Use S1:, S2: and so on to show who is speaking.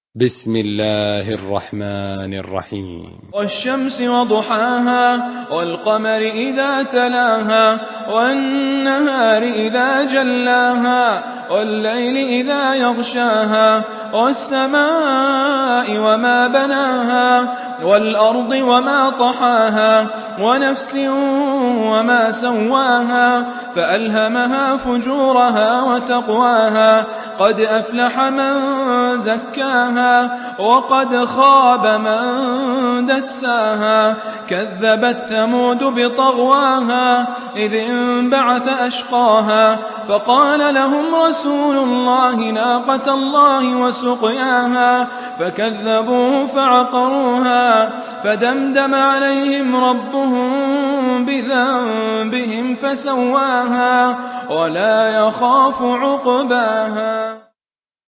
S1: بسم الله الرحمن الرحيم.
S2: والشمس وضحاها والقمر إذا تلاها والنهار إذا جلاها والليل إذا يغشاها والسماء وما بناها والأرض وما طحاها ونفس وما سواها فألهمها فجورها وتقواها قد أفلح من زكاها وقد خاب من دساها كذبت ثمود بطغواها إذ انبعث أشقاها فقال لهم رسول الله ناقة الله وسقياها فكذبوه فعقروها فدمدم عليهم ربهم بذنبهم فسواها ولا يخاف عقباها.